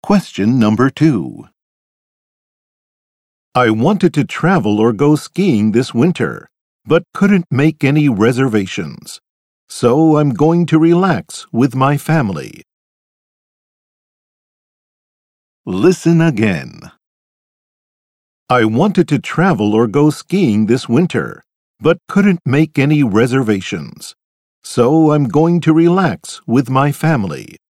Question number 2. I wanted to travel or go skiing this winter, but couldn't make any reservations. So I'm going to relax with my family. Listen again. I wanted to travel or go skiing this winter, but couldn't make any reservations. So I'm going to relax with my family.